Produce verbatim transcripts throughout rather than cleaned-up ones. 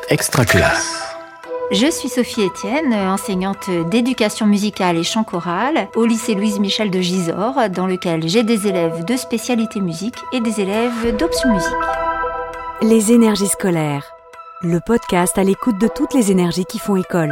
Extraclasse. Je suis Sophie Etienne, enseignante d'éducation musicale et chant choral au lycée Louise Michel de Gisors, dans lequel j'ai des élèves de spécialité musique et des élèves d'option musique. Les énergies scolaires, le podcast à l'écoute de toutes les énergies qui font école.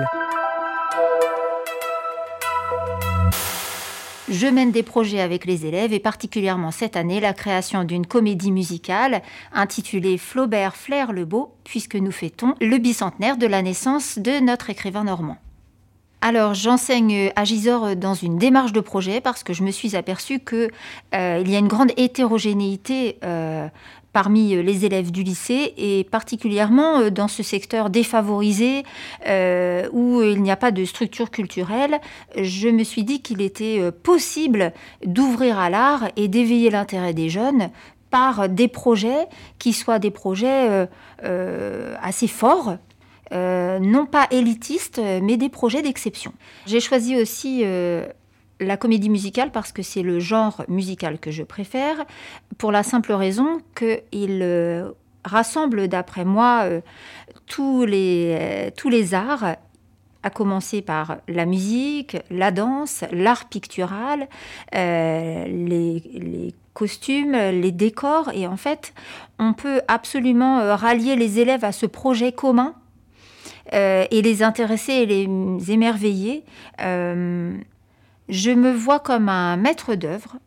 Je mène des projets avec les élèves et particulièrement cette année la création d'une comédie musicale intitulée Flaubert flaire le beau, puisque nous fêtons le bicentenaire de la naissance de notre écrivain normand. Alors j'enseigne à Gisors dans une démarche de projet parce que je me suis aperçue qu'il euh, y a une grande hétérogénéité euh, parmi les élèves du lycée et particulièrement dans ce secteur défavorisé euh, où il n'y a pas de structure culturelle. Je me suis dit qu'il était possible d'ouvrir à l'art et d'éveiller l'intérêt des jeunes par des projets qui soient des projets euh, euh, assez forts. Euh, non pas élitistes, mais des projets d'exception. J'ai choisi aussi euh, la comédie musicale parce que c'est le genre musical que je préfère, pour la simple raison qu'il euh, rassemble, d'après moi, euh, tous les, euh, tous les arts, à commencer par la musique, la danse, l'art pictural, euh, les, les costumes, les décors. Et en fait, on peut absolument euh, rallier les élèves à ce projet commun Euh, et les intéresser et les émerveiller. Euh, je me vois comme un maître d'œuvre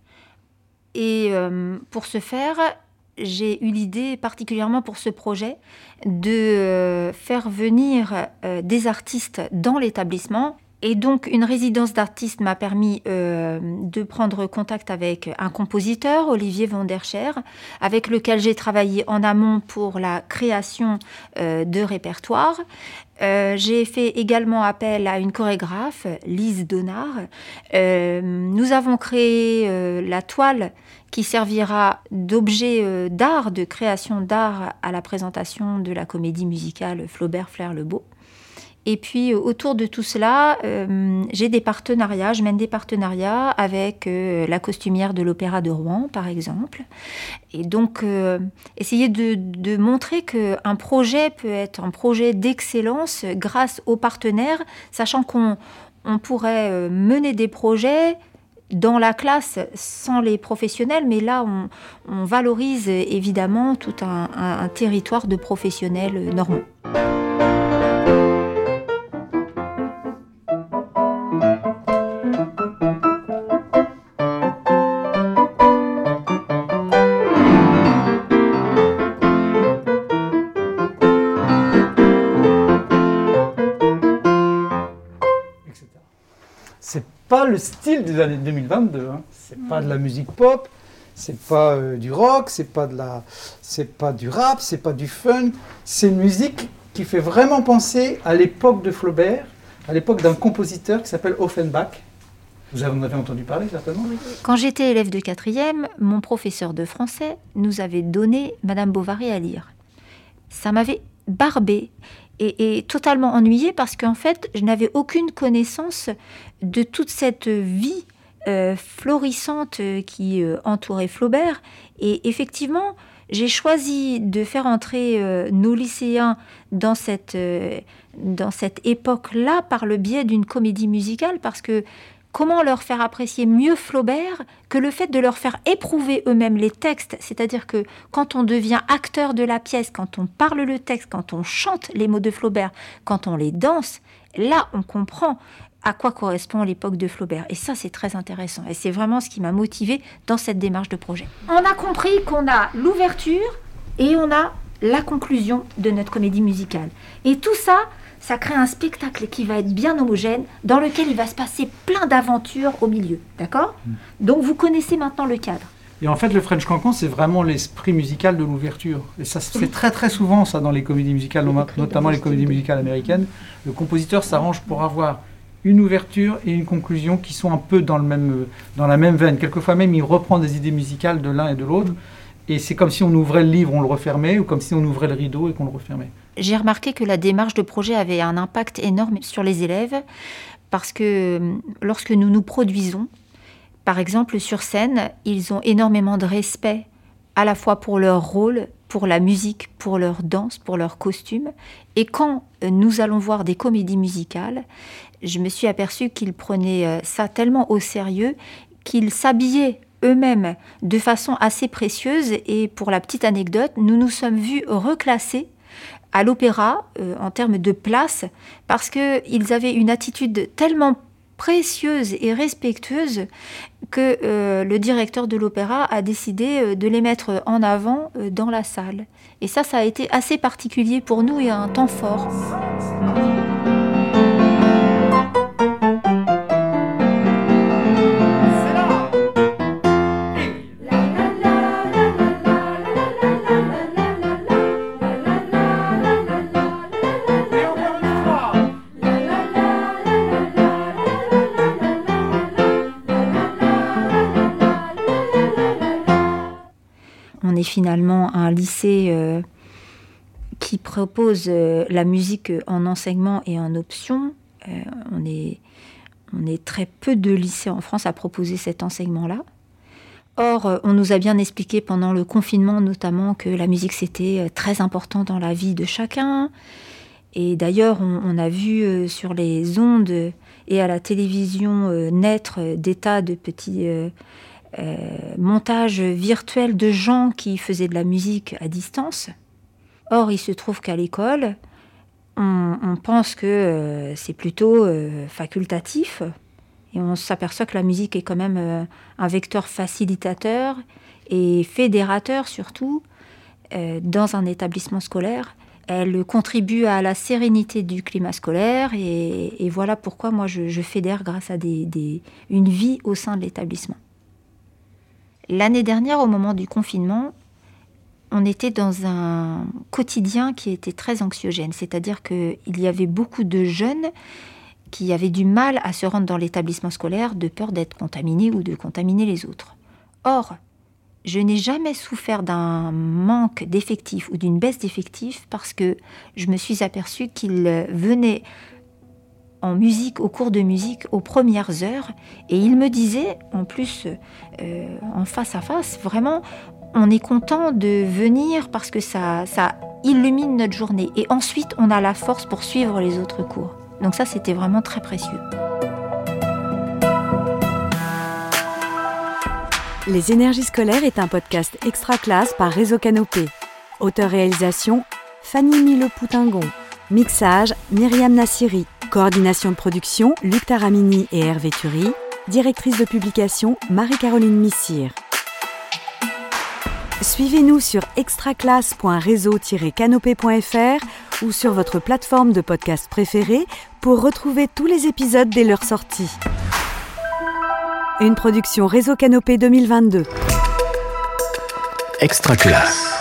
et euh, pour ce faire, j'ai eu l'idée particulièrement pour ce projet de euh, faire venir euh, des artistes dans l'établissement. Et donc, une résidence d'artiste m'a permis euh, de prendre contact avec un compositeur, Olivier van der Scher, avec lequel j'ai travaillé en amont pour la création euh, de répertoires. Euh, j'ai fait également appel à une chorégraphe, Lise Donard. Euh, nous avons créé euh, la toile qui servira d'objet euh, d'art, de création d'art à la présentation de la comédie musicale Flaubert flaire le beau. Et puis, autour de tout cela, euh, j'ai des partenariats, je mène des partenariats avec euh, la costumière de l'Opéra de Rouen, par exemple. Et donc, euh, essayer de, de montrer qu'un projet peut être un projet d'excellence grâce aux partenaires, sachant qu'on on pourrait euh, mener des projets dans la classe sans les professionnels, mais là, on, on valorise évidemment tout un, un, un territoire de professionnels normands. C'est pas le style des années deux mille vingt-deux. Hein. C'est mmh. pas de la musique pop, c'est pas euh, du rock, c'est pas de la, c'est pas du rap, c'est pas du funk. C'est une musique qui fait vraiment penser à l'époque de Flaubert, à l'époque d'un compositeur qui s'appelle Offenbach. Vous en avez entendu parler certainement. Quand j'étais élève de quatrième, mon professeur de français nous avait donné Madame Bovary à lire. Ça m'avait barbée. Et, et totalement ennuyée parce qu'en fait, je n'avais aucune connaissance de toute cette vie euh, florissante qui euh, entourait Flaubert. Et effectivement, j'ai choisi de faire entrer euh, nos lycéens dans cette, euh, dans cette époque-là par le biais d'une comédie musicale parce que comment leur faire apprécier mieux Flaubert que le fait de leur faire éprouver eux-mêmes les textes, c'est-à-dire que quand on devient acteur de la pièce, quand on parle le texte, quand on chante les mots de Flaubert, quand on les danse, là on comprend à quoi correspond l'époque de Flaubert. Et ça c'est très intéressant et c'est vraiment ce qui m'a motivée dans cette démarche de projet. On a compris qu'on a l'ouverture et on a la conclusion de notre comédie musicale. Et tout ça, ça crée un spectacle qui va être bien homogène, dans lequel il va se passer plein d'aventures au milieu, d'accord ? mmh. Donc vous connaissez maintenant le cadre. Et en fait, le French Cancan, c'est vraiment l'esprit musical de l'ouverture. Et ça se fait très très souvent, ça, dans les comédies musicales, notamment les comédies musicales américaines. Le compositeur s'arrange pour avoir une ouverture et une conclusion qui sont un peu dans, le même, dans la même veine. Quelquefois même, il reprend des idées musicales de l'un et de l'autre. Et c'est comme si on ouvrait le livre, on le refermait, ou comme si on ouvrait le rideau et qu'on le refermait. J'ai remarqué que la démarche de projet avait un impact énorme sur les élèves parce que lorsque nous nous produisons, par exemple sur scène, ils ont énormément de respect à la fois pour leur rôle pour la musique, pour leur danse, pour leurs costumes. Et quand nous allons voir des comédies musicales, je me suis aperçue qu'ils prenaient ça tellement au sérieux qu'ils s'habillaient eux-mêmes de façon assez précieuse. Et pour la petite anecdote, nous nous sommes vus reclassés à l'opéra euh, en termes de place parce qu'ils avaient une attitude tellement précieuse et respectueuse que euh, le directeur de l'opéra a décidé euh, de les mettre en avant euh, dans la salle. Et ça, ça a été assez particulier pour nous et un temps fort. On est finalement un lycée euh, qui propose euh, la musique en enseignement et en option. Euh, on est, on est très peu de lycées en France à proposer cet enseignement-là. Or, euh, on nous a bien expliqué pendant le confinement notamment que la musique c'était très important dans la vie de chacun. Et d'ailleurs, on, on a vu euh, sur les ondes et à la télévision euh, naître des tas de petits... Euh, Euh, montage virtuel de gens qui faisaient de la musique à distance. Or, il se trouve qu'à l'école, on, on pense que euh, c'est plutôt euh, facultatif et on s'aperçoit que la musique est quand même euh, un vecteur facilitateur et fédérateur surtout euh, dans un établissement scolaire. Elle contribue à la sérénité du climat scolaire et, et voilà pourquoi moi je, je fédère grâce à des, des, une vie au sein de l'établissement. L'année dernière, au moment du confinement, on était dans un quotidien qui était très anxiogène. C'est-à-dire qu'il y avait beaucoup de jeunes qui avaient du mal à se rendre dans l'établissement scolaire de peur d'être contaminés ou de contaminer les autres. Or, je n'ai jamais souffert d'un manque d'effectifs ou d'une baisse d'effectifs parce que je me suis aperçue qu'ils venaient en musique, au cours de musique, aux premières heures. Et il me disait, en plus, euh, en face à face, vraiment, on est content de venir parce que ça, ça illumine notre journée. Et ensuite, on a la force pour suivre les autres cours. Donc ça, c'était vraiment très précieux. Les énergies scolaires est un podcast extra classe par Réseau Canopé. Auteur-réalisation, Fanny Milo-Poutingon. Mixage, Myriam Nassiri. Coordination de production, Luc Taramini et Hervé Thury. Directrice de publication, Marie-Caroline Missire. Suivez-nous sur extraclasse point réseau tiret canopé point f r ou sur votre plateforme de podcast préférée pour retrouver tous les épisodes dès leur sortie. Une production Réseau Canopé deux mille vingt-deux. Extraclasse.